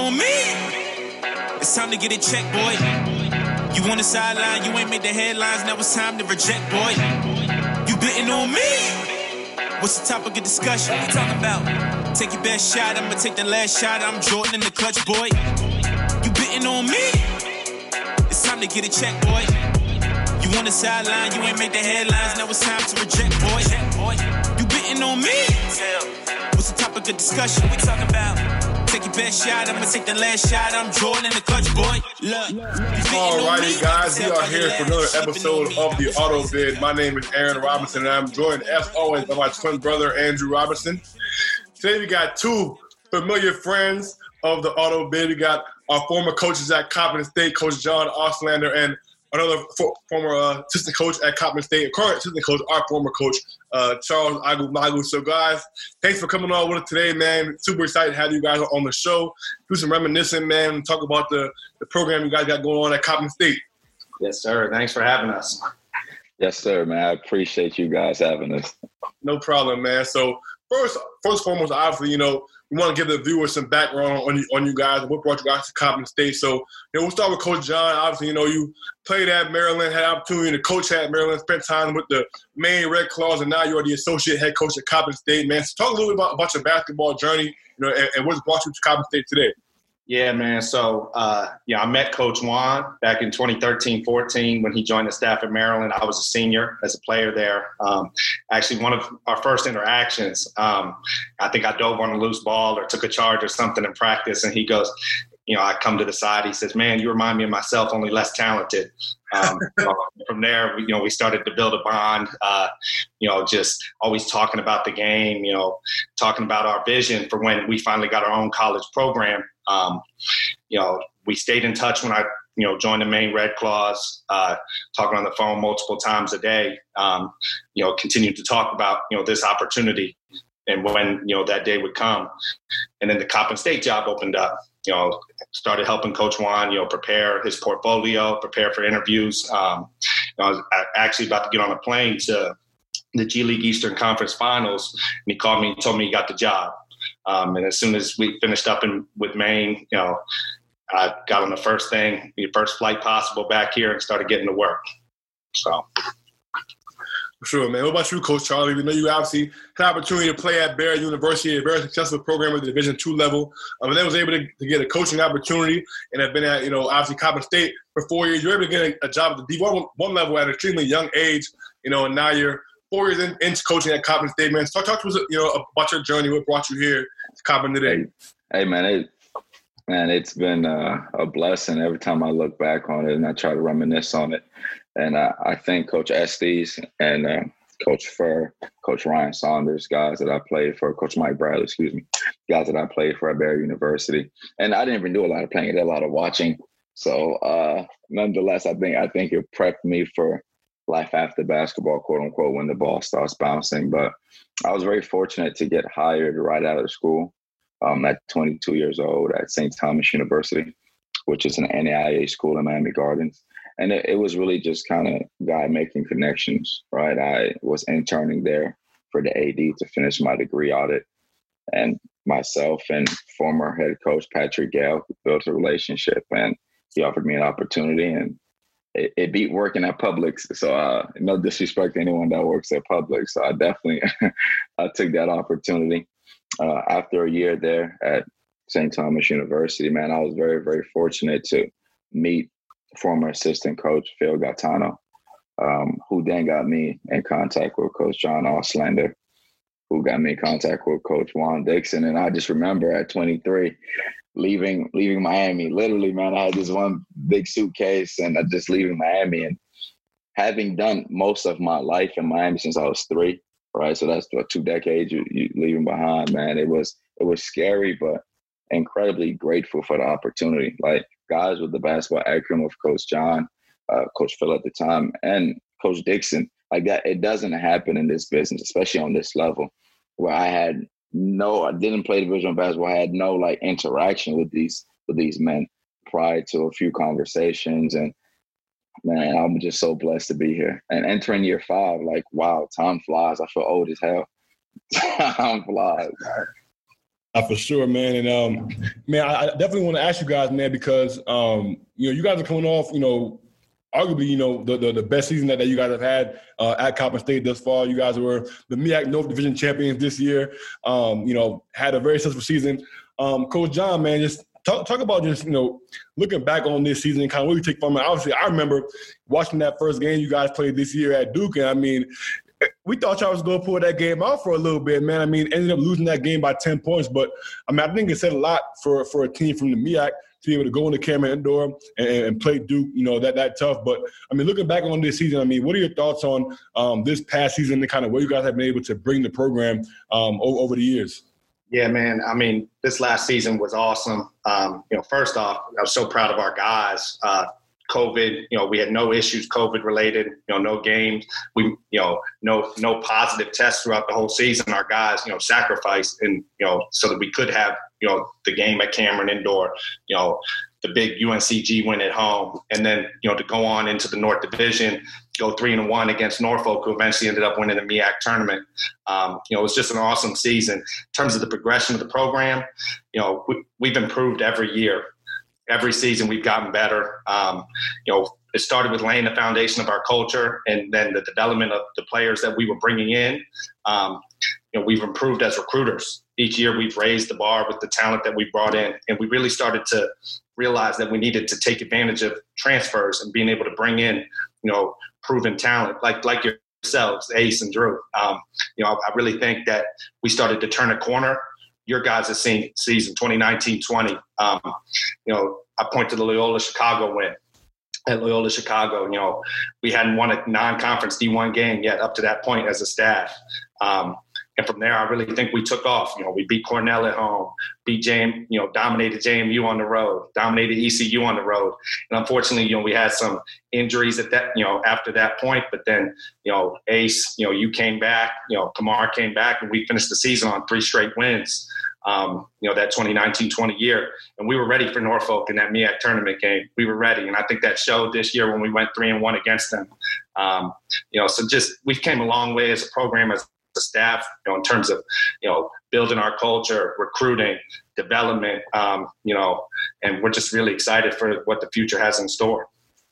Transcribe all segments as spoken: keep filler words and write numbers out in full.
on me. It's time to get it checked, boy. You on the sideline, you ain't made the headlines, now it's time to reject, boy. You bidding on me. What's the topic of discussion? What you talking about? Take your best shot, I'ma take the last shot. I'm Jordan in the clutch, boy. You bidding on me. It's time to get it checked, boy. You on the sideline, you ain't made the headlines, now it's time to reject, boy. You bidding on me. What's the topic of discussion? What we talking about? Take your best shot, I'ma take the last shot. I'm Jordan in the clutch, boy. Look. Alrighty, guys, we are here for another episode of the Auto Bid. My name is Aaron Robinson, and I'm joined, as always, by my twin brother, Andrew Robinson. Today, we got two familiar friends of the Auto Bid. We got our former coaches at Coppin State, Coach John Oslander, and another for, former uh, assistant coach at Coppin State, current assistant coach, our former coach, uh, Charles Agumagu. So, guys, thanks for coming on with us today, man. Super excited to have you guys on the show. Do some reminiscing, man, and talk about the, the program you guys got going on at Coppin State. Yes, sir. Thanks for having us. Yes, sir, man. I appreciate you guys having us. No problem, man. So, first, first and foremost, obviously, you know, we want to give the viewers some background on you, on you guys and what brought you guys to Coppin State. So, you know, we'll start with Coach John. Obviously, you know, you played at Maryland, had the opportunity to coach at Maryland, spent time with the Maine Red Claws, and now you're the associate head coach at Coppin State, man. So talk a little bit about, about your basketball journey, you know, and, and what's brought you to Coppin State today. Yeah, man. So, uh, yeah, I met Coach Juan back in twenty thirteen fourteen when he joined the staff at Maryland. I was a senior as a player there. Um, actually, one of our first interactions, um, I think I dove on a loose ball or took a charge or something in practice, and he goes, you know, I come to the side. He says, man, you remind me of myself, only less talented. Um, from there, we, you know, we started to build a bond, uh, you know, just always talking about the game, you know, talking about our vision for when we finally got our own college program. Um, you know, we stayed in touch when I, you know, joined the Maine Red Claws, uh, talking on the phone multiple times a day, um, you know, continued to talk about, you know, this opportunity and when, you know, that day would come. And then the Coppin State job opened up. You know, started helping Coach Juan, you know, prepare his portfolio, prepare for interviews. Um, you know, I was actually about to get on a plane to the G League Eastern Conference Finals, and he called me and told me he got the job. Um, and as soon as we finished up in with Maine, you know, I got on the first thing, the first flight possible back here, and started getting to work. So. Sure, man. What about you, Coach Charlie? We know you obviously had an opportunity to play at Barry University, a very successful program at the Division two level, um, and then was able to, to get a coaching opportunity and have been at, you know, obviously Coppin State for four years. You were able to get a, a job at the D one, one level at an extremely young age, you know, and now you're four years in, into coaching at Coppin State, man. So talk, talk to us, you know, about your journey, what brought you here to Coppin today. Hey, hey man, it, man, it's been uh, a blessing every time I look back on it and I try to reminisce on it. And uh, I thank Coach Estes and uh, Coach Furr, Coach Ryan Saunders, guys that I played for, Coach Mike Bradley, excuse me, guys that I played for at Barry University. And I didn't even do a lot of playing, I did a lot of watching. So uh, nonetheless, I think I think it prepped me for life after basketball, quote unquote, when the ball starts bouncing. But I was very fortunate to get hired right out of school um, at twenty-two years old at Saint Thomas University, which is an N A I A school in Miami Gardens. And it, it was really just kind of guy making connections, right? I was interning there for the A D to finish my degree audit. And myself and former head coach Patrick Gale built a relationship, and he offered me an opportunity, and it, it beat working at Publix. So uh, no disrespect to anyone that works at Publix. So I definitely I took that opportunity. Uh, after a year there at Saint Thomas University, man, I was very, very fortunate to meet former assistant coach Phil Gaetano, um, who then got me in contact with Coach John Oslander, who got me in contact with Coach Juan Dixon. And I just remember at twenty-three, leaving leaving Miami. Literally, man, I had this one big suitcase and I just leaving Miami. And having done most of my life in Miami since I was three, right? So that's what, two decades you, you leaving behind, man. It was it was scary, but incredibly grateful for the opportunity. Like, guys with the basketball acumen of Coach John, uh, Coach Phil at the time, and Coach Dixon, like that, it doesn't happen in this business, especially on this level, where I had no, I didn't play division basketball. I had no like interaction with these with these men prior to a few conversations, and man, I'm just so blessed to be here. And entering year five, like, wow, time flies. I feel old as hell. Time flies. Uh, for sure, man. And, um, man, I, I definitely want to ask you guys, man, because, um, you know, you guys are coming off, you know, arguably, you know, the, the, the best season that, that you guys have had uh, at Coppin State thus far. You guys were the M E A C North Division champions this year. Um, you know, had a very successful season. Um, Coach John, man, just talk, talk about just, you know, looking back on this season and kind of what you take from it. Obviously, I remember watching that first game you guys played this year at Duke, and I mean, we thought y'all was going to pull that game out for a little bit, man. I mean, ended up losing that game by ten points. But, I mean, I think it said a lot for, for a team from the M E A C to be able to go into Cameron Indoor and, and play Duke, you know, that that tough. But, I mean, looking back on this season, I mean, what are your thoughts on um, this past season and kind of where you guys have been able to bring the program um, over, over the years? Yeah, man. I mean, this last season was awesome. Um, you know, first off, I was so proud of our guys. Uh, COVID, you know, we had no issues COVID related, you know, no games. We, you know, no, no positive tests throughout the whole season. Our guys, you know, sacrificed and, you know, so that we could have, you know, the game at Cameron Indoor, you know, the big U N C G win at home. And then, you know, to go on into the North Division, go three and one against Norfolk, who eventually ended up winning the M E A C tournament. Um, you know, it was just an awesome season. In terms of the progression of the program, you know, we, we've improved every year. Every season we've gotten better. Um, you know, it started with laying the foundation of our culture and then the development of the players that we were bringing in. Um, you know, we've improved as recruiters. Each year we've raised the bar with the talent that we brought in. And we really started to realize that we needed to take advantage of transfers and being able to bring in, you know, proven talent like, like yourselves, Ace and Drew. Um, you know, I really think that we started to turn a corner. Your guys' season, twenty nineteen twenty. Um, you know, I point to the Loyola Chicago win. At Loyola Chicago, you know, we hadn't won a non-conference D one game yet up to that point as a staff. Um, and from there, I really think we took off. You know, we beat Cornell at home, beat J M, you know, dominated J M U on the road, dominated E C U on the road. And unfortunately, you know, we had some injuries at that, you know, after that point. But then, you know, Ace, you know, you came back, you know, Kamar came back, and we finished the season on three straight wins. Um, you know, that twenty nineteen twenty year. And we were ready for Norfolk in that M E A C tournament game. We were ready. And I think that showed this year when we went three and one against them. Um, you know, so just we came a long way as a program, as a staff, you know, in terms of, you know, building our culture, recruiting, development, um, you know, and we're just really excited for what the future has in store.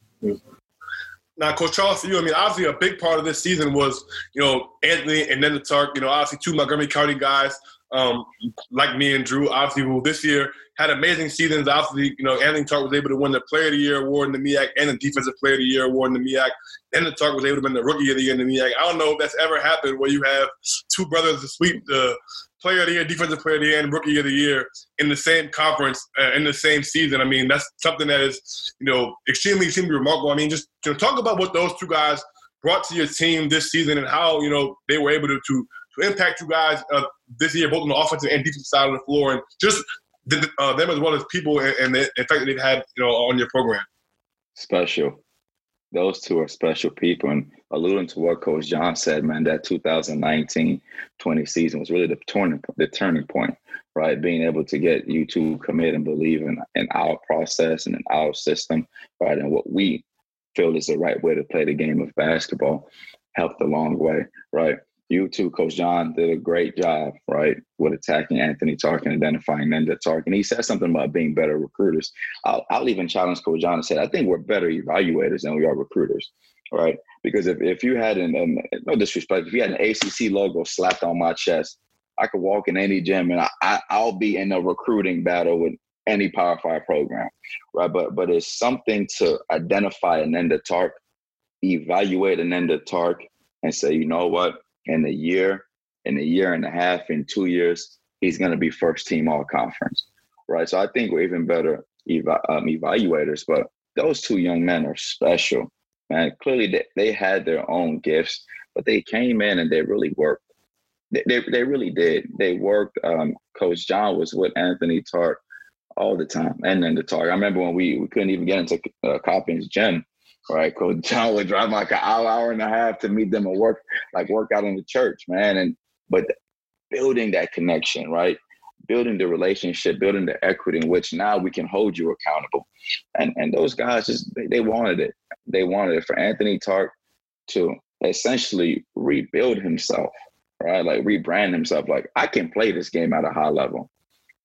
Now, Coach Charles, for you, I mean, obviously a big part of this season was, you know, Anthony and then the Tark, you know, obviously two Montgomery County guys, um, like me and Drew, obviously, who this year had amazing seasons. Obviously, you know, Anthony Tark was able to win the Player of the Year award in the M E A C and the Defensive Player of the Year award in the M E A C. And the Tark was able to win the Rookie of the Year in the M E A C. I don't know if that's ever happened where you have two brothers to sweep the Player of the Year, Defensive Player of the Year, and Rookie of the Year in the same conference, uh, in the same season. I mean, that's something that is, you know, extremely, extremely remarkable. I mean, just you know, talk about what those two guys brought to your team this season and how, you know, they were able to to, to impact you guys uh, this year, both on the offensive and defensive side of the floor, and just the, uh, them as well as people and, and the effect that they've had, you know, on your program. Special. Those two are special people. And alluding to what Coach John said, man, that two thousand nineteen twenty season was really the turning, the turning point, right? Being able to get you to commit and believe in, in our process and in our system, right? And what we feel is the right way to play the game of basketball helped a long way, right? You too, Coach John, did a great job, right, with attacking Anthony Tark and identifying Nenda Tark. And he said something about being better recruiters. I'll, I'll even challenge Coach John and say, I think we're better evaluators than we are recruiters, right? Because if, if you had, an, an, no disrespect, if you had an A C C logo slapped on my chest, I could walk in any gym and I, I, I'll be in a recruiting battle with any Power Five program, right? But but it's something to identify a Nenda Tark, evaluate a Nenda Tark, and say, you know what? In a year, in a year and a half, in two years, he's going to be first team all conference, right? So I think we're even better eva- um, evaluators. But those two young men are special, man. Clearly, they, they had their own gifts, but they came in and they really worked. They they, they really did. They worked. Um, Coach John was with Anthony Tark all the time, and then the Tark. I remember when we, we couldn't even get into uh, Coppin's gym. Right, Coach John would drive like an hour, hour and a half to meet them and work, like work out in the church, man. And but building that connection, right? Building the relationship, building the equity in which now we can hold you accountable. And and those guys just they, they wanted it. They wanted it for Anthony Tark to essentially rebuild himself, right? Like rebrand himself. Like I can play this game at a high level.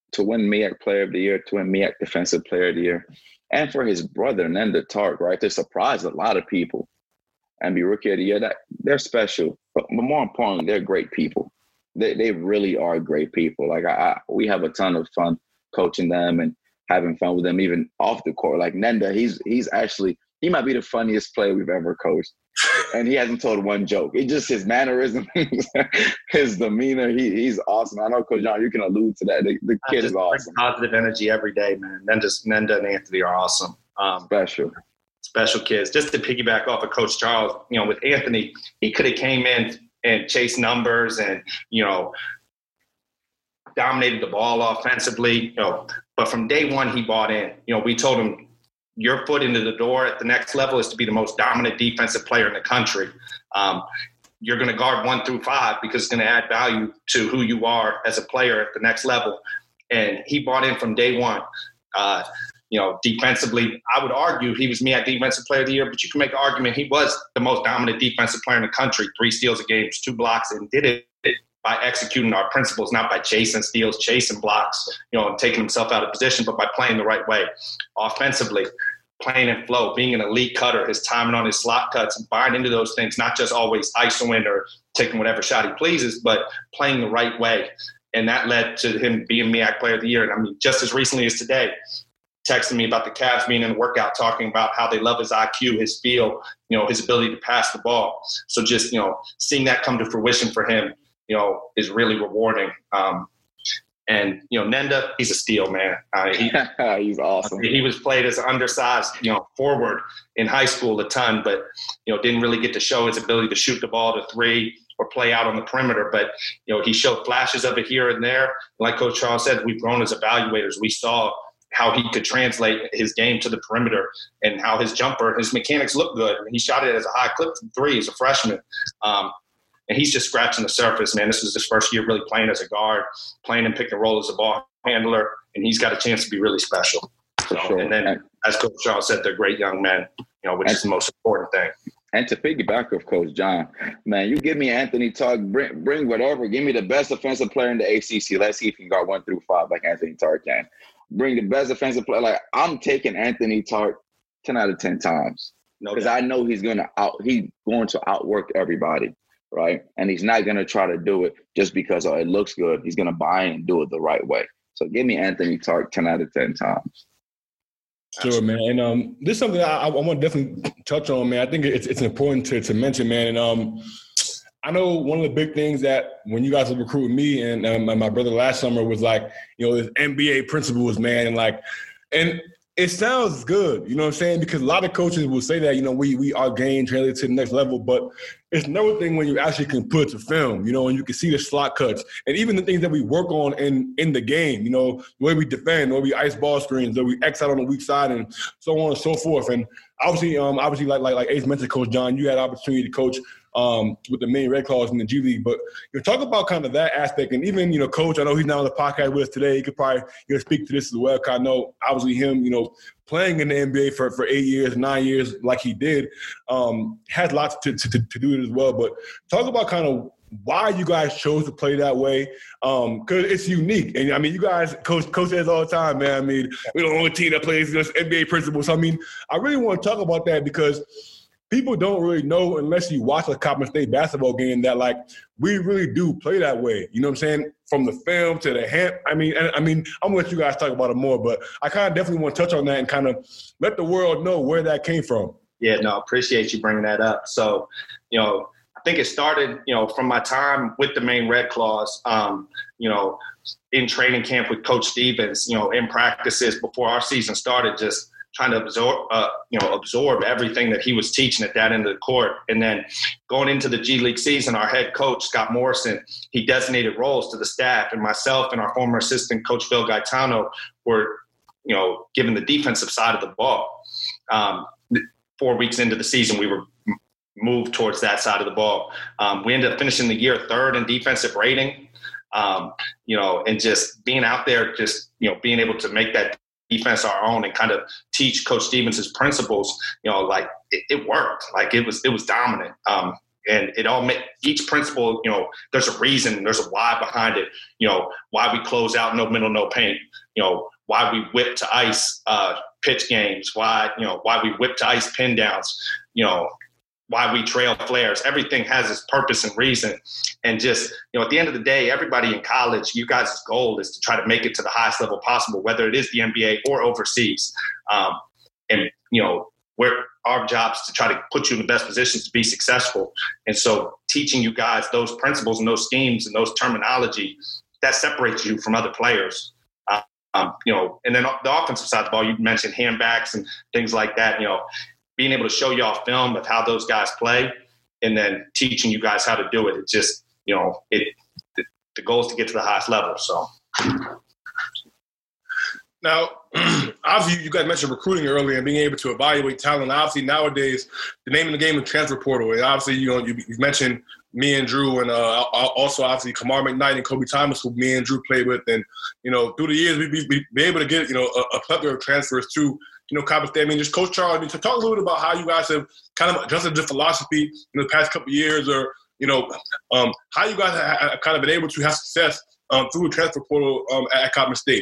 to win M E A C Player of the Year, to win M E A C Defensive Player of the Year, and for his brother, Nenda Tark, right, to surprise a lot of people and be Rookie of the Year, that they're special. But more importantly, they're great people. They they really are great people. Like, I, I we have a ton of fun coaching them and having fun with them, even off the court. Like Nenda, he's he's actually, he might be the funniest player we've ever coached. And he hasn't told one joke. It's just his mannerism, his demeanor. He he's awesome. I know, Coach John, you can allude to that. The, the kid is awesome. Positive energy every day, man. Nenda, Nenda and Anthony are awesome. Um, special. Special kids. Just to piggyback off of Coach Charles, you know, with Anthony, he could have came in and chased numbers and, you know, dominated the ball offensively, you know, but from day one he bought in. You know, we told him, your foot into the door at the next level is to be the most dominant defensive player in the country. Um, you're going to guard one through five because it's going to add value to who you are as a player at the next level. And he bought in from day one. Uh, you know, defensively, I would argue he was M E A C Defensive Player of the Year, but you can make an argument he was the most dominant defensive player in the country. Three steals a game, two blocks, and did it by executing our principles, not by chasing steals, chasing blocks, you know, and taking himself out of position, but by playing the right way. Offensively, playing in flow, being an elite cutter, his timing on his slot cuts, and buying into those things, not just always isoing or taking whatever shot he pleases, but playing the right way. And that led to him being M E A C Player of the Year. And I mean, just as recently as today, texting me about the Cavs being in the workout, talking about how they love his I Q, his feel, you know, his ability to pass the ball. So just, you know, seeing that come to fruition for him, you know, is really rewarding. Um, and, you know, Nenda, he's a steal, man. Uh, he, he's awesome. He was played as an undersized, you know, forward in high school a ton, but, you know, didn't really get to show his ability to shoot the ball to three or play out on the perimeter. But, you know, he showed flashes of it here and there. Like Coach Charles said, we've grown as evaluators. We saw how he could translate his game to the perimeter and how his jumper, his mechanics look good. He shot it as a high clip from three as a freshman. Um, And he's just scratching the surface, man. This is his first year really playing as a guard, playing and pick and roll as a ball handler, and he's got a chance to be really special. So, sure. And then, as Coach Charles said, they're great young men, you know, which and, is the most important thing. And to piggyback off Coach John, man, you give me Anthony Tark, bring, bring whatever. Give me the best offensive player in the A C C. Let's see if he can guard one through five like Anthony Tark can. Bring the best offensive player. Like, I'm taking Anthony Tark ten out of ten times because no I know he's going to out. He's going to outwork everybody. Right. And he's not going to try to do it just because oh, it looks good. He's going to buy in and do it the right way. So give me Anthony Tark ten out of ten times. Sure, man. And um, this is something I, I want to definitely touch on, man. I think it's it's important to, to mention, man. And um, I know one of the big things that when you guys were recruiting me and, um, and my brother last summer was like, you know, this N B A principles, man. And like, and it sounds good, you know what I'm saying? Because a lot of coaches will say that, you know, we we our game translated to the next level, but it's another thing when you actually can put it to film, you know, and you can see the slot cuts and even the things that we work on in, in the game, you know, the way we defend, the way we ice ball screens, the way we X out on the weak side and so on and so forth. And obviously, um, obviously, like like like Ace mentioned, Coach John, you had opportunity to coach um, with the main Red Claws in the G League. But you know, talk about kind of that aspect. And even, you know, Coach, I know he's now on the podcast with us today. He could probably, you know, speak to this as well. Cause I know, obviously, him, you know, playing in the N B A for, for eight years, nine years like he did, um, has lots to, to, to do it as well. But talk about kind of why you guys chose to play that way, because um, it's unique. And, I mean, you guys, Coach Coach says all the time, man, I mean, we're the only team that plays just N B A principles. So, I mean, I really want to talk about that because people don't really know unless you watch a Coppin State basketball game that, like, we really do play that way. You know what I'm saying? From the film to the hand. I mean, and, I mean, I'm going to let you guys talk about it more, but I kind of definitely want to touch on that and kind of let the world know where that came from. Yeah, no, appreciate you bringing that up. So, you know, I think it started, you know, from my time with the Maine Red Claws, um, you know, in training camp with Coach Stevens, you know, in practices before our season started, just trying to absorb, uh, you know, absorb everything that he was teaching at that end of the court. And then going into the G League season, our head coach, Scott Morrison, he designated roles to the staff, and myself and our former assistant, Coach Phil Gaetano, were, you know, given the defensive side of the ball. Um, four weeks into the season, we were moved towards that side of the ball. Um, we ended up finishing the year third in defensive rating, um, you know, and just being out there, just, you know, being able to make that defense our own and kind of teach Coach Stevens' principles, you know, like it, it worked. Like it was, it was dominant. Um, and it all make each principle, you know, there's a reason, there's a why behind it. You know, why we close out no middle, no paint. You know, why we whip to ice uh, pitch games. Why you know why we whip to ice pin downs. You know, why we trail flares. Everything has its purpose and reason. And just, you know, at the end of the day, everybody in college, you guys' goal is to try to make it to the highest level possible, whether it is the N B A or overseas. Um, and, you know, we're, our job is to try to put you in the best positions to be successful. And so teaching you guys those principles and those schemes and those terminology, that separates you from other players. Uh, um, you know, and then the offensive side of the ball, you mentioned handbacks and things like that, you know, being able to show y'all film of how those guys play and then teaching you guys how to do it. It just, you know, it, the, the goal is to get to the highest level. So. Now, obviously, you guys mentioned recruiting earlier and being able to evaluate talent. Obviously, nowadays, the name of the game is transfer portal. And obviously, you know, you, you mentioned me and Drew, and uh, also obviously Kamar McKnight and Kobe Thomas, who me and Drew played with. And you know, through the years, we we be able to get you know a, a plethora of transfers to you know Coppin State. I mean, just Coach Charles, I mean, to talk a little bit about how you guys have kind of adjusted the philosophy in the past couple of years, or you know, um, how you guys have kind of been able to have success um, through the transfer portal um, at Coppin State.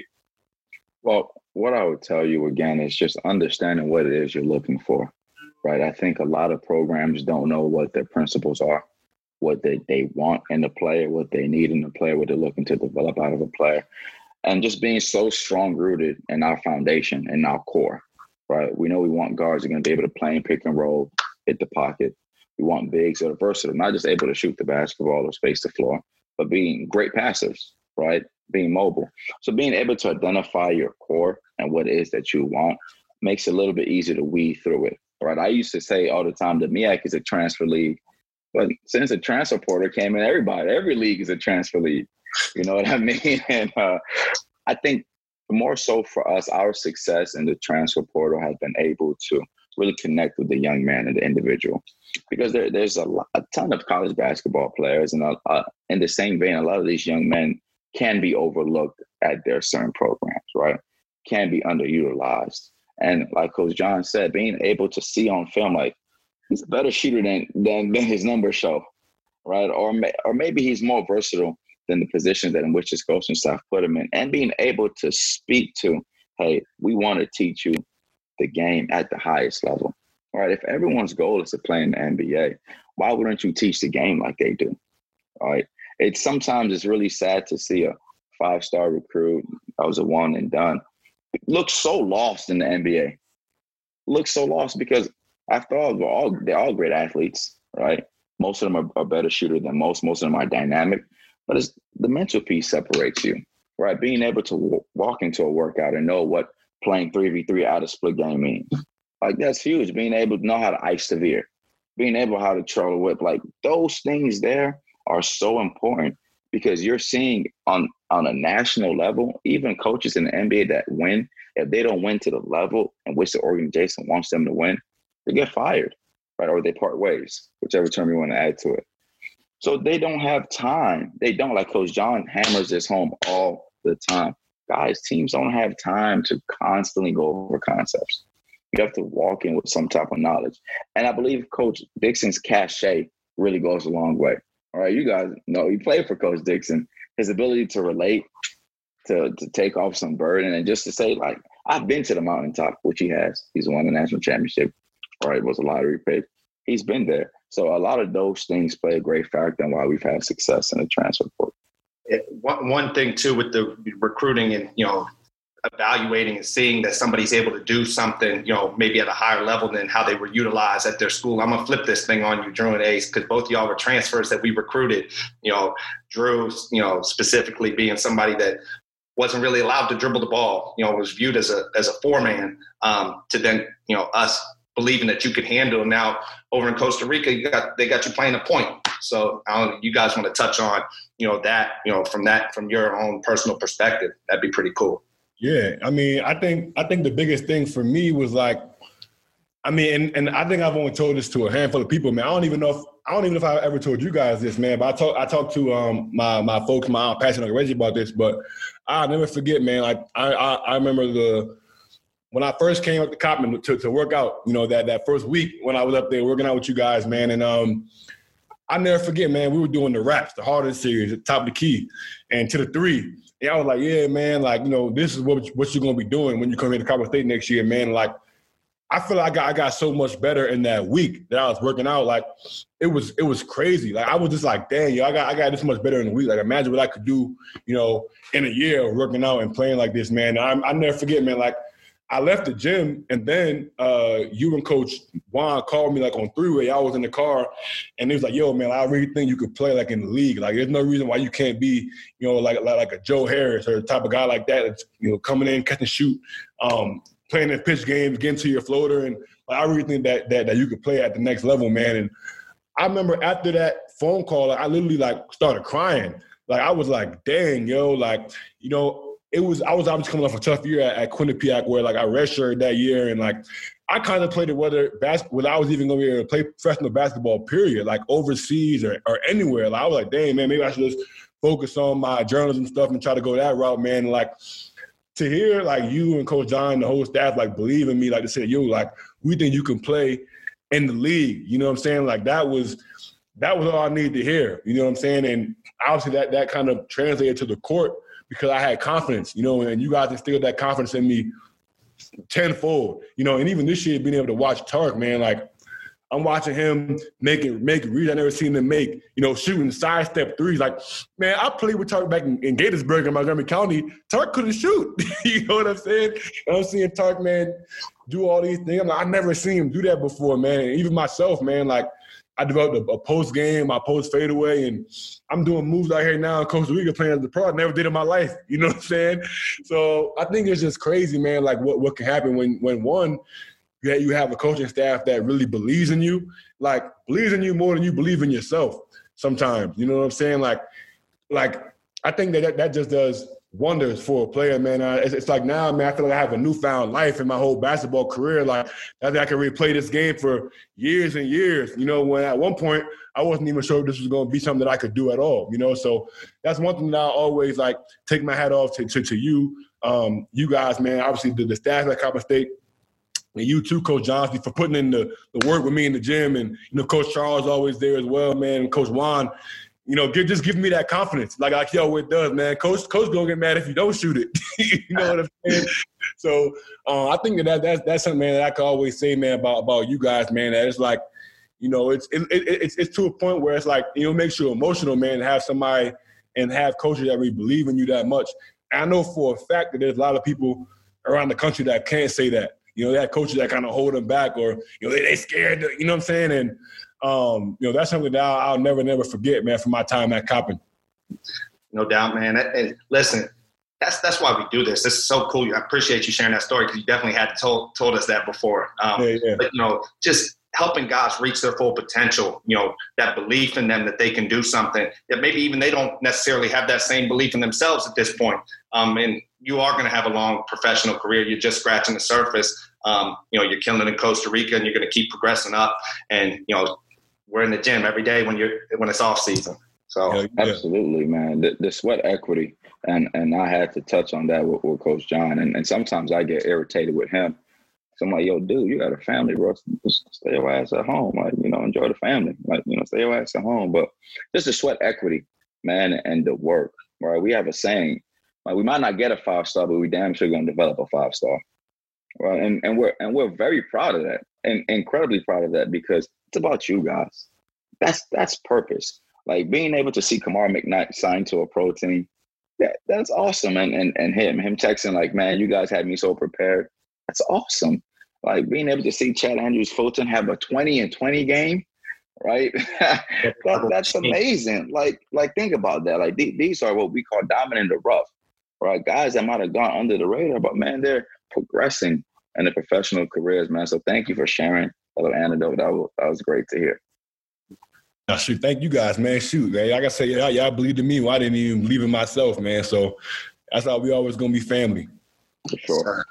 Well, what I would tell you again is just understanding what it is you're looking for, right? I think a lot of programs don't know what their principles are, what they, they want in the player, what they need in the player, what they're looking to develop out of a player. And just being so strong-rooted in our foundation and our core, right? We know we want guards who are going to be able to play and pick and roll, hit the pocket. We want bigs that are versatile, not just able to shoot the basketball or space the floor, but being great passers, right? Being mobile. So being able to identify your core and what it is that you want makes it a little bit easier to weed through it, right? I used to say all the time that M I A C is a transfer league, but since the transfer portal came in, everybody, every league is a transfer league. You know what I mean? And uh, I think more so for us, our success in the transfer portal has been able to really connect with the young man and the individual, because there, there's a, lot, a ton of college basketball players, and uh, in the same vein, a lot of these young men can be overlooked at their certain programs, right? Can be underutilized. And like Coach John said, being able to see on film, like, he's a better shooter than than, than his numbers show, right? Or, may, or maybe he's more versatile than the positions that in which his coaching staff put him in. And being able to speak to, hey, we want to teach you the game at the highest level, right? If everyone's goal is to play in the N B A, why wouldn't you teach the game like they do, right? It's sometimes it's really sad to see a five-star recruit, I was a one and done, look so lost in the N B A. Look so lost because after all, we're all they're all great athletes, right? Most of them are, are better shooters than most. Most of them are dynamic, but it's the mental piece separates you, right? Being able to w- walk into a workout and know what playing three v three out of split game means, like that's huge. Being able to know how to ice severe, being able how to trail a whip, like those things there are so important, because you're seeing on, on a national level, even coaches in the N B A that win, if they don't win to the level in which the organization wants them to win, they get fired, right? Or they part ways, whichever term you want to add to it. So they don't have time. They don't, like Coach John hammers this home all the time. Guys, teams don't have time to constantly go over concepts. You have to walk in with some type of knowledge. And I believe Coach Dixon's cachet really goes a long way. All right, you guys know you played for Coach Dixon. His ability to relate, to to take off some burden, and just to say, like, I've been to the mountaintop, which he has. He's won the national championship. All right, was a lottery pick. He's been there. So a lot of those things play a great factor in why we've had success in the transfer portal. One, one thing, too, with the recruiting and, you know, evaluating and seeing that somebody's able to do something, you know, maybe at a higher level than how they were utilized at their school. I'm going to flip this thing on you, Drew and Ace, because both of y'all were transfers that we recruited. You know, Drew, you know, specifically being somebody that wasn't really allowed to dribble the ball, you know, was viewed as a as a four-man, um, to then, you know, us believing that you could handle. Now, over in Costa Rica, you got they got you playing a point. So I don't know, you guys want to touch on, you know, that, you know, from that, from your own personal perspective, that'd be pretty cool. Yeah, I mean, I think I think the biggest thing for me was like, I mean, and, and I think I've only told this to a handful of people, man. I don't even know if I don't even know if I ever told you guys this, man. But I talk I talked to um my my folks, my aunt Patsy and Reggie about this, but I'll never forget, man. Like I I, I remember the when I first came up to Coppin to, to work out, you know, that that first week when I was up there working out with you guys, man, and um. I never forget, man, we were doing the raps, the hardest series, at the top of the key, and to the three. And I was like, yeah, man, like, you know, this is what, what you're going to be doing when you come here to Colorado State next year, man. Like, I feel like I got, I got so much better in that week that I was working out. Like, it was it was crazy. Like, I was just like, dang, yo, I got I got this much better in a week. Like, imagine what I could do, you know, in a year of working out and playing like this, man. I I never forget, man, like, I left the gym, and then uh, you and Coach Juan called me, like, on three-way. I was in the car, and he was like, yo, man, I really think you could play, like, in the league. Like, there's no reason why you can't be, you know, like like, like a Joe Harris or the type of guy like that that's, you know, coming in, catch and shoot, um, playing in pitch games, getting to your floater. And like, I really think that, that that you could play at the next level, man. And I remember after that phone call, like, I literally, like, started crying. Like, I was like, dang, yo, like, you know, It was I was obviously coming off a tough year at, at Quinnipiac, where like I redshirted that year, and like I contemplated whether bas- whether I was even going to be able to play professional basketball, period, like overseas or, or anywhere. Like, I was like, dang, man, maybe I should just focus on my journalism stuff and try to go that route, man. And like, to hear like you and Coach John, the whole staff, like believe in me, like to say, yo, like we think you can play in the league. You know what I'm saying? Like that was that was all I needed to hear. You know what I'm saying? And obviously that that kind of translated to the court, because I had confidence, you know, and you guys instilled that confidence in me tenfold, you know, and even this year being able to watch Tark, man, like I'm watching him making making reads I never seen him make, you know, shooting sidestep threes. Like, man, I played with Tark back in, in Gaithersburg in Montgomery County. Tark couldn't shoot. You know what I'm saying? And I'm seeing Tark, man, do all these things. I'm like, I never seen him do that before, man. And even myself, man, like, I developed a, a post game, my post fadeaway, and I'm doing moves out here now in Costa Rica playing as a pro. I never did in my life. You know what I'm saying? So I think it's just crazy, man, like what, what can happen when, when one, that you have a coaching staff that really believes in you, like believes in you more than you believe in yourself sometimes. You know what I'm saying? Like, like I think that that, that just does wonders for a player, man. Uh, it's, it's like now, man, I feel like I have a newfound life in my whole basketball career. Like, I think I can replay this game for years and years. You know, when at one point I wasn't even sure if this was going to be something that I could do at all, you know? So that's one thing that I always, like, take my hat off to, to, to you, um, you guys, man. Obviously, the, the staff at Colorado State, and you too, Coach Johnson, for putting in the, the work with me in the gym. And, you know, Coach Charles always there as well, man, and Coach Juan. You know, give, just give me that confidence, like like yo, it does, man. Coach, coach gonna get mad if you don't shoot it. You know what I'm saying? So uh, I think that that's that's something, man, that I can always say, man, about about you guys, man. That it's like, you know, it's it, it, it's it's to a point where it's like, you know, it makes you emotional, man, to have somebody and have coaches that really believe in you that much. And I know for a fact that there's a lot of people around the country that can't say that. You know, they have coaches that kind of hold them back, or you know, they they scared. To, you know what I'm saying? And Um, you know, that's something that I'll, I'll never, never forget, man, from my time at Coppin. No doubt, man. And listen, that's that's why we do this. This is so cool. I appreciate you sharing that story, because you definitely had told told us that before. Um, yeah, yeah. But, you know, just helping guys reach their full potential, you know, that belief in them that they can do something that maybe even they don't necessarily have that same belief in themselves at this point. Um, and you are going to have a long professional career. You're just scratching the surface. Um, you know, you're killing it in Costa Rica, and you're going to keep progressing up. And, you know, we're in the gym every day when you're when it's off season. So yeah, yeah. Absolutely, man. The, the sweat equity, and and I had to touch on that with, with Coach John. And, and sometimes I get irritated with him. So I'm like, yo, dude, you got a family, bro. Just stay your ass at home. Like, you know, enjoy the family. Like, you know, stay your ass at home. But just the sweat equity, man, and the work. Right? We have a saying, like, we might not get a five star, but we damn sure gonna develop a five star. Right? And and we're and we're very proud of that, and incredibly proud of that, because it's about you guys. That's that's purpose. Like, being able to see Kamar McKnight signed to a pro team, that, that's awesome. And, and and him, him texting like, man, you guys had me so prepared. That's awesome. Like, being able to see Chad Andrews-Fulton have a twenty and twenty game, right? that, that's amazing. Like, like think about that. Like, th- these are what we call diamond in the rough, right? Guys that might have gone under the radar, but, man, they're progressing in their professional careers, man. So thank you for sharing that little anecdote. That was, that was great to hear. Oh, shoot, thank you guys, man. Shoot, man. Like I said, y'all, y'all believed in me. Well, I didn't even believe in myself, man. So that's how we always going to be family. For sure.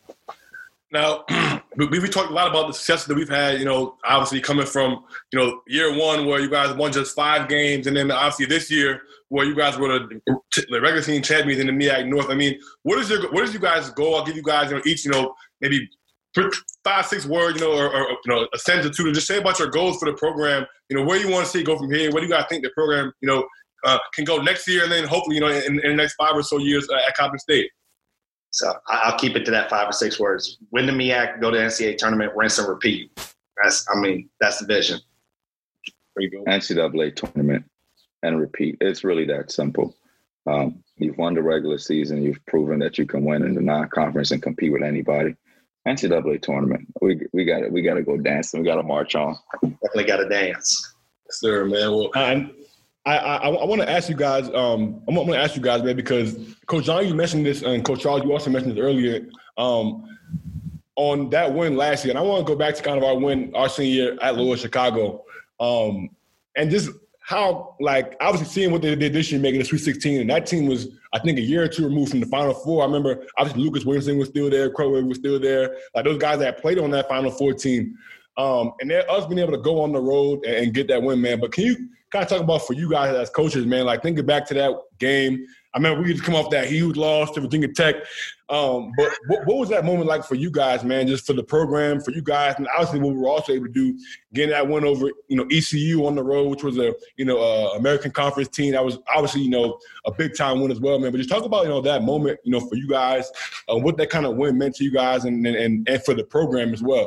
Now, we, we talked a lot about the success that we've had, you know, obviously coming from, you know, year one where you guys won just five games, and then obviously this year where you guys were the, the regular season champions in the M E A C North. I mean, what is your what is you guys' goal? I'll give you guys, you know, each, you know, maybe five, six words, you know, or, or you know, a sentence or two to just say about your goals for the program. You know, where you want to see it go from here. Where do you guys think the program, you know, uh, can go next year, and then hopefully, you know, in, in the next five or so years uh, at Coppin State. So I'll keep it to that five or six words. Win the M E A C, go to the N C double A tournament, rinse and repeat. That's, I mean, that's the vision. There you go. N C double A tournament and repeat. It's really that simple. Um, you've won the regular season. You've proven that you can win in the non-conference and compete with anybody. N C double A tournament. We we got we got to go dancing. We got to march on. Definitely got to dance. Yes, sir, man. Well, and I I, I want to ask you guys. Um, I'm going to ask you guys, man, because Coach John, you mentioned this, and Coach Charles, you also mentioned this earlier. Um, on that win last year, and I want to go back to kind of our win our senior year at Loyola Chicago, um, and just how, like, obviously seeing what they did this year, making the Sweet sixteen, and that team was, I think, a year or two removed from the Final Four. I remember, obviously, Lucas Williamson was still there, Crowell was still there, like those guys that played on that Final Four team. Um, and they're us being able to go on the road and, and get that win, man. But can you kind of talk about for you guys as coaches, man, like thinking back to that game? I remember we just come off that huge loss to Virginia Tech. Um, but what, what was that moment like for you guys, man, just for the program, for you guys, and obviously what we were also able to do, getting that win over, you know, E C U on the road, which was a, you know, uh, American Conference team. That was obviously, you know, a big-time win as well, man. But just talk about, you know, that moment, you know, for you guys, uh, what that kind of win meant to you guys and, and, and for the program as well.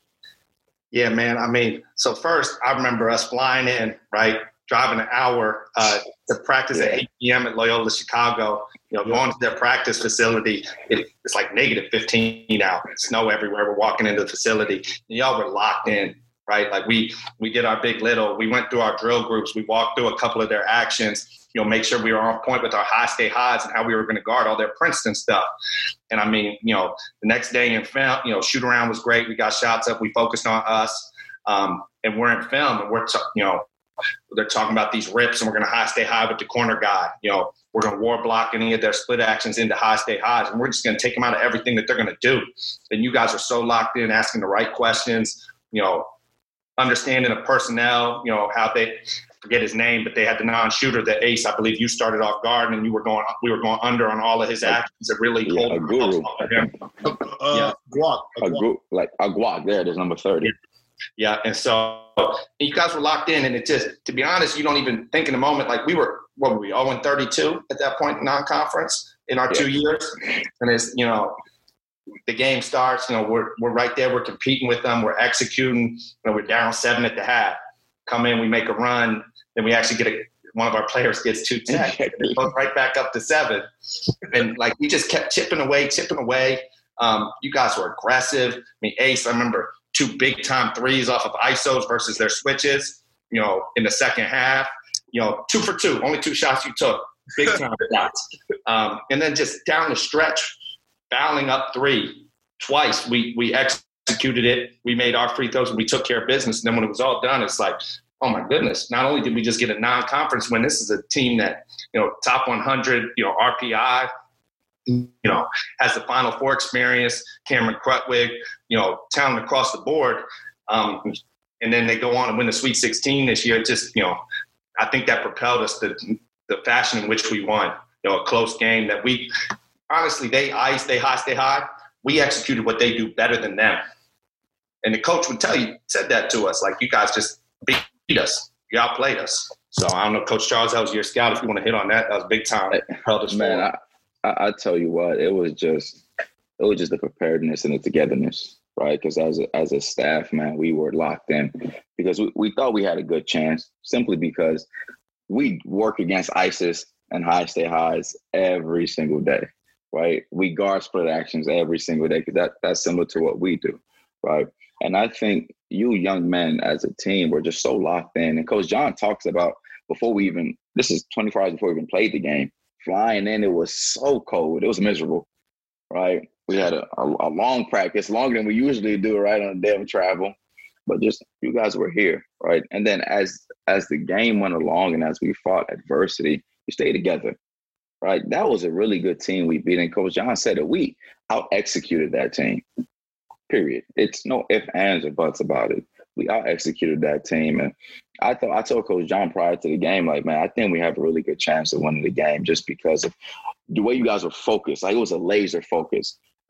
Yeah, man. I mean, so first, I remember us flying in, right, driving an hour uh, to practice yeah. at eight p.m. at Loyola Chicago. You know, going to their practice facility, it, it's like negative fifteen out. Snow everywhere. We're walking into the facility. And y'all were locked in, right? Like we we did our big little. We went through our drill groups. We walked through a couple of their actions, you know, make sure we were on point with our high stay highs and how we were going to guard all their Princeton stuff. And, I mean, you know, the next day in film, you know, shoot around was great. We got shots up. We focused on us. Um, and we're in film, and we're, t- you know, they're talking about these rips, and we're going to high stay high with the corner guy. You know, we're going to war block any of their split actions into high stay highs, and we're just going to take them out of everything that they're going to do. And you guys are so locked in, asking the right questions, you know, understanding of personnel, you know, how they forget his name, but they had the non-shooter, the ace. I believe you started off guard, and you were going, we were going under on all of his actions. It really yeah, pulled a guru. him. Uh, yeah. Guac. A group like a guac. There it is, number thirty. Yeah. Yeah, and so you guys were locked in, and it just, to be honest, you don't even think in the moment, like we were, what were we, oh and thirty-two at that point in non-conference in our yeah. two years? And it's, you know, the game starts, you know, we're we're right there, we're competing with them, we're executing, you know, we're down seven at the half. Come in, we make a run, then we actually get a, one of our players gets two ten. It goes right back up to seven. And, like, we just kept chipping away, chipping away. Um, you guys were aggressive. I mean, Ace, I remember – two big-time threes off of I S Os versus their switches, you know, in the second half. You know, two for two, only two shots you took, big-time shots. Um, and then just down the stretch, fouling up three twice. We we executed it. We made our free throws, and we took care of business. And then when it was all done, it's like, oh, my goodness, not only did we just get a non-conference win, this is a team that, you know, top one hundred, you know, R P I, you know, has the Final Four experience, Cameron Krutwig, you know, talent across the board. Um, and then they go on and win the Sweet sixteen this year. It just, you know, I think that propelled us to the fashion in which we won, you know, a close game that we, honestly, they ice, they high, stay high. We executed what they do better than them. And the coach would tell you, said that to us, like, you guys just beat us. You outplayed us. So I don't know, Coach Charles, that was your scout. If you want to hit on that, that was big time. Propelled us Man, I- I, I tell you what, it was just, it was just the preparedness and the togetherness, right? Because as a, as a staff, man, we were locked in because we, we thought we had a good chance simply because we work against ISIS and high stay highs every single day, right? We guard split actions every single day because that, that's similar to what we do, right? And I think you young men as a team were just so locked in. And Coach John talks about before we even, this is twenty-four hours before we even played the game, flying in, it was so cold. It was miserable, right? We had a, a, a long practice, longer than we usually do, right, on a day of travel. But just you guys were here, right? And then as as the game went along and as we fought adversity, we stayed together, right? That was a really good team we beat. And Coach John said that we out-executed that team, period. It's no ifs, ands, or buts about it. We out-executed that team. And I thought I told Coach John prior to the game, like, man, I think we have a really good chance of winning the game just because of the way you guys were focused. Like, it was a laser focus,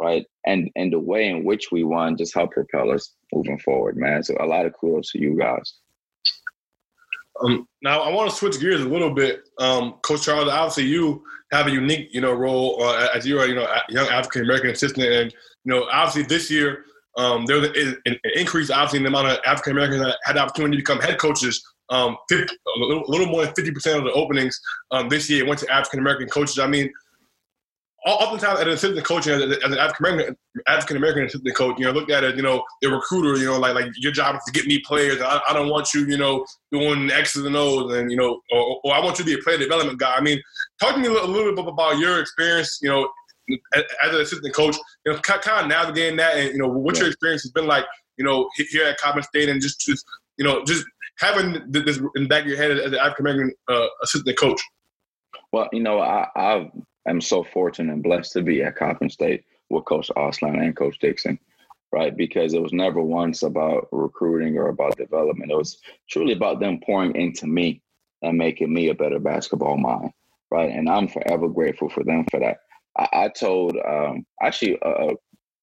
right? And and the way in which we won just helped propel us moving forward, man. So a lot of kudos to you guys. Um, now I want to switch gears a little bit. Um, Coach Charles, obviously you have a unique, you know, role uh, as you're, you know, a young African-American assistant. And, you know, obviously this year um, there was an, an increase, obviously, in the amount of African-Americans that had the opportunity to become head coaches. Um, fifty, a, little, a little more than fifty percent of the openings um, this year went to African-American coaches. I mean, oftentimes as an assistant coach, as an African-American African-American assistant coach, you know, looked at it, you know, the recruiter, you know, like like your job is to get me players. I, I don't want you, you know, doing X's and O's and, you know, or, or I want you to be a player development guy. I mean, talk to me a little, a little bit about your experience, you know, as, as an assistant coach, you know, kind of navigating that and, you know, what your experience has been like, you know, here at Coppin State and just, just you know, just having this in the back of your head as an African-American uh, assistant coach. Well, you know, I, I've I'm so fortunate and blessed to be at Coppin State with Coach Osline and Coach Dixon, right? Because it was never once about recruiting or about development. It was truly about them pouring into me and making me a better basketball mind, right? And I'm forever grateful for them for that. I, I told, um, actually, uh,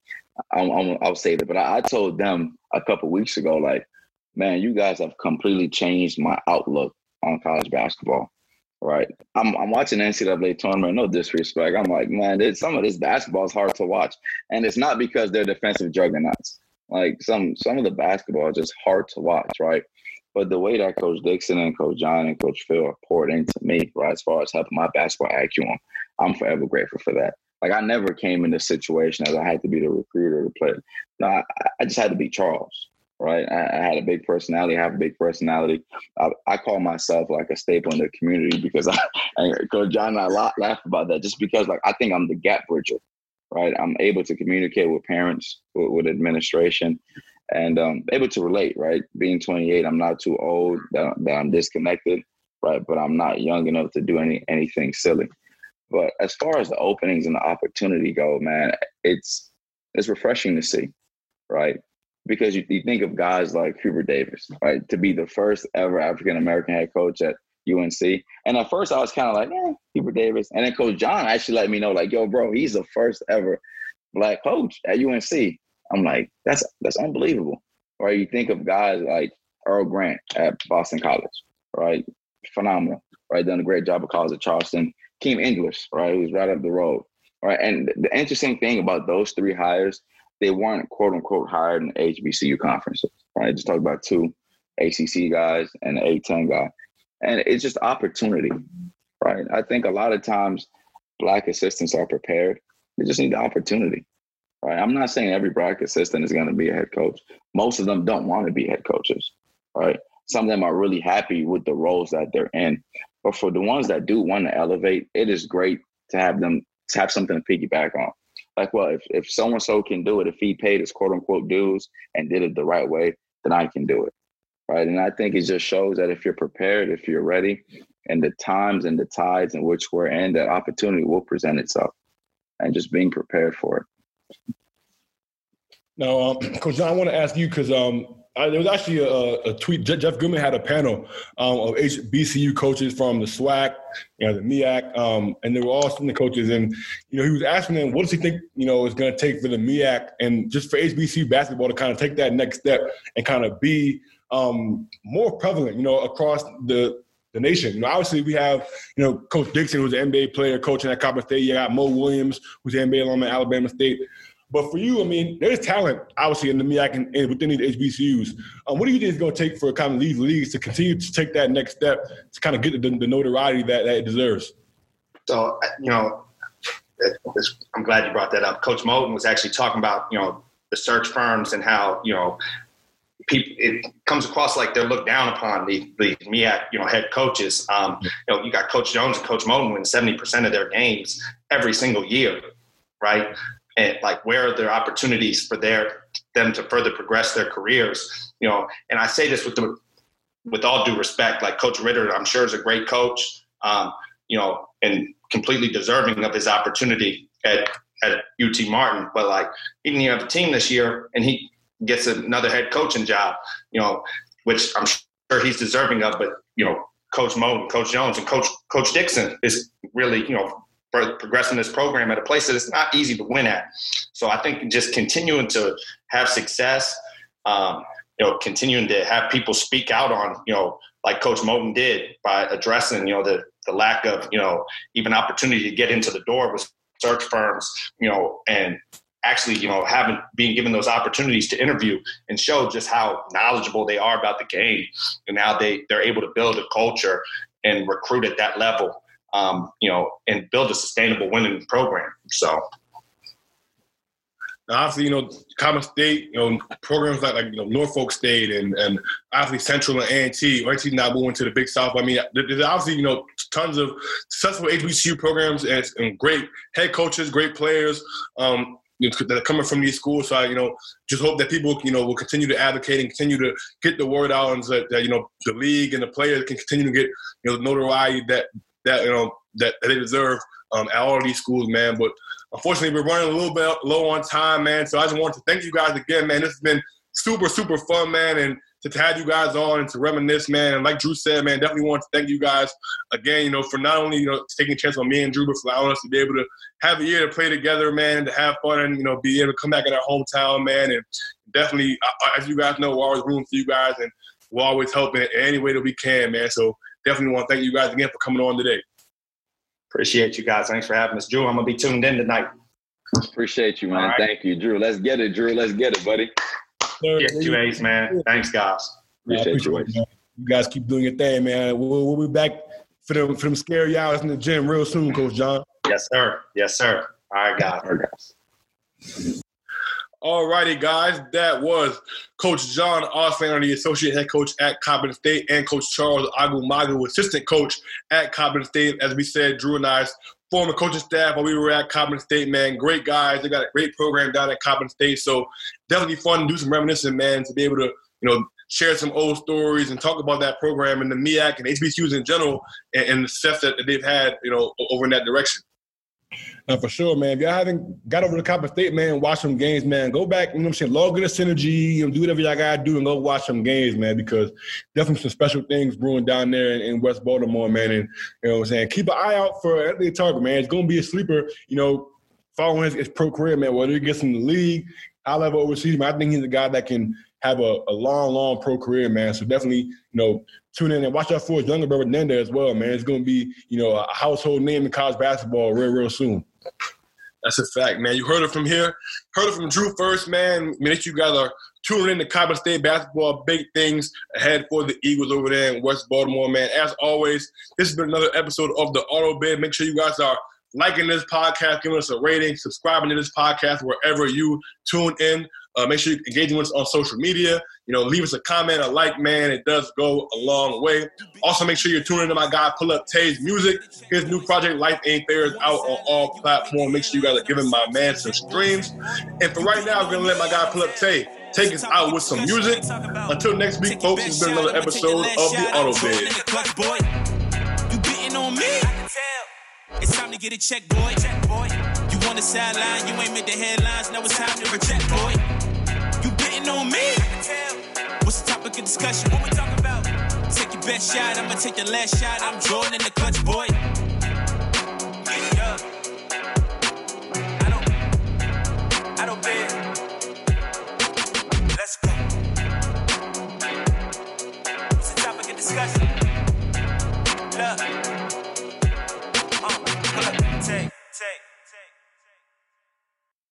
I'm, I'm, I'll say that, but I, I told them a couple of weeks ago, like, man, you guys have completely changed my outlook on college basketball. Right. I'm I'm watching the N C double A tournament, no disrespect. I'm like, man, this, some of this basketball is hard to watch. And it's not because they're defensive juggernauts. Like some some of the basketball is just hard to watch, right? But the way that Coach Dixon and Coach John and Coach Phil poured into me, right, as far as helping my basketball acumen, I'm forever grateful for that. Like I never came in this situation as I had to be the recruiter or the player. No, I, I just had to be Charles. Right. I, I had a big personality, I have a big personality. I, I call myself like a staple in the community because I, I Coach John and I laugh, laugh about that just because like I think I'm the gap bridger. Right. I'm able to communicate with parents, with, with administration and um, able to relate. Right. Being twenty-eight, I'm not too old that, that I'm disconnected. Right. But I'm not young enough to do any anything silly. But as far as the openings and the opportunity go, man, it's it's refreshing to see. Right. Because you, you think of guys like Hubert Davis, right, to be the first ever African-American head coach at U N C. And at first I was kind of like, eh, Hubert Davis. And then Coach John actually let me know, like, yo, bro, he's the first ever black coach at U N C. I'm like, that's that's unbelievable, right? You think of guys like Earl Grant at Boston College, right? Phenomenal, right? Done a great job of college at Charleston. Keem English, right, who's right up the road, right? And the interesting thing about those three hires, they weren't quote unquote hired in H B C U conferences, right? Just talk about two A C C guys and an A ten guy. And it's just opportunity, right? I think a lot of times black assistants are prepared. They just need the opportunity, right? I'm not saying every black assistant is going to be a head coach. Most of them don't want to be head coaches, right? Some of them are really happy with the roles that they're in. But for the ones that do want to elevate, it is great to have them to have something to piggyback on. Like, well, if, if so-and-so can do it, if he paid his quote-unquote dues and did it the right way, then I can do it, right? And I think it just shows that if you're prepared, if you're ready, and the times and the tides in which we're in, that opportunity will present itself, and just being prepared for it. Now, um, Coach John, I want to ask you because um, I, there was actually a, a tweet. Jeff Goodman had a panel um, of H B C U coaches from the SWAC, you know, the M E A C, um, and they were all student coaches. And you know, he was asking them, what does he think, you know, is going to take for the M E A C and just for H B C U basketball to kind of take that next step and kind of be um, more prevalent, you know, across the the nation. You know, obviously we have, you know, Coach Dixon, who's an N B A player coaching at Coppin State. You got Mo Williams, who's an N B A alum at Alabama State. But for you, I mean, there's talent, obviously, in the M E A C and, and within these H B C Us. Um, what do you think is going to take for kind of these leagues to continue to take that next step to kind of get the, the notoriety that, that it deserves? So, you know, I'm glad you brought that up. Coach Moten was actually talking about, you know, the search firms and how, you know, people, it comes across like they're looked down upon, the, the M E A C, you know, head coaches. Um, you know, you got Coach Jones and Coach Moten win seventy percent of their games every single year, right? And like, where are there opportunities for their them to further progress their careers? You know, and I say this with the with all due respect. Like Coach Ritter, I'm sure is a great coach, um, you know, and completely deserving of his opportunity at at U T Martin. But like, he didn't even have a team this year, and he gets another head coaching job. You know, which I'm sure he's deserving of. But you know, Coach Mo, Coach Jones, and Coach Coach Dixon is really, you know, progressing this program at a place that it's not easy to win at. So I think just continuing to have success, um, you know, continuing to have people speak out on, you know, like Coach Moten did by addressing, you know, the, the lack of, you know, even opportunity to get into the door with search firms, you know, and actually, you know, having being given those opportunities to interview and show just how knowledgeable they are about the game. And now they, they're able to build a culture and recruit at that level, um, you know, and build a sustainable winning program. So. Obviously, you know, Coppin State, you know, programs like, like you know, Norfolk State and, and obviously Central and A and T, A and T not moving to the Big South. I mean, there's obviously, you know, tons of successful H B C U programs and, and great head coaches, great players um, that are coming from these schools. So, I, you know, just hope that people, you know, will continue to advocate and continue to get the word out and so that, that, you know, the league and the players can continue to get, you know, the notoriety that, that you know, that, that they deserve um, at all of these schools, man. But unfortunately, we're running a little bit low on time, man. So I just want to thank you guys again, man. This has been super, super fun, man. And to have you guys on and to reminisce, man. And like Drew said, man, definitely want to thank you guys again, you know, for not only, you know, taking a chance on me and Drew, but for allowing us to be able to have a year to play together, man, to have fun and, you know, be able to come back in our hometown, man. And definitely, as you guys know, we're always rooting for you guys and we'll always help in any way that we can, man. So definitely want to thank you guys again for coming on today. Appreciate you guys. Thanks for having us. Drew, I'm going to be tuned in tonight. Appreciate you, man. Right. Thank you, Drew. Let's get it, Drew. Let's get it, buddy. Yes, you Ace, man. Thanks, guys. Appreciate, appreciate you, it, you guys keep doing your thing, man. We'll, we'll be back for them, for them scary hours in the gym real soon, Coach John. Yes, sir. Yes, sir. All right, guys. All right, guys. All righty, guys. That was Coach John Auslander, the associate head coach at Coppin State, and Coach Charles Agumagu, assistant coach at Coppin State. As we said, Drew and I's former coaching staff while we were at Coppin State, man. Great guys. They got a great program down at Coppin State. So definitely fun to do some reminiscing, man, to be able to, you know, share some old stories and talk about that program and the M E A C and H B C Us in general and, and the success that they've had, you know, over in that direction. Uh, for sure, man. If y'all haven't got over to Coppin State, man, watch some games, man. Go back, you know what I'm saying, log in a Synergy, and do whatever y'all got to do and go watch some games, man, because definitely some special things brewing down there in, in West Baltimore, man. And, you know what I'm saying, keep an eye out for Anthony Tarver, man. It's going to be a sleeper, you know, following his, his pro career, man, whether he gets in the league, high level overseas, man. I think he's a guy that can have a, a long, long pro career, man. So definitely, you know, tune in and watch out for his younger brother, Nenda, as well, man. It's going to be, you know, a household name in college basketball real, real soon. That's a fact, man. You heard it from here. Heard it from Drew first, man. Make sure you guys are tuning in to Coppin State basketball. Big things ahead for the Eagles over there in West Baltimore, man. As always, this has been another episode of The Auto Bid. Make sure you guys are liking this podcast, giving us a rating, subscribing to this podcast wherever you tune in. Uh, make sure you're engaging with us on social media. You know, leave us a comment, a like, man. It does go a long way. Also, make sure you're tuning into my guy, Pull Up Tay's music. His new project, Life Ain't Fair, is out on all platforms. Make sure you guys are giving my man some streams. And for right now, I'm going to let my guy, Pull Up Tay, take us out with some music. Until next week, folks, it's been another episode of The Auto Bid. You beating on me? It's time to get it checked, boy. You on the sideline, you ain't made the headlines. Now it's time to reject, boy. You betting on me? What's the topic of discussion? What we talking about? Take your best shot, I'ma take your last shot. I'm Jordan in the clutch, boy.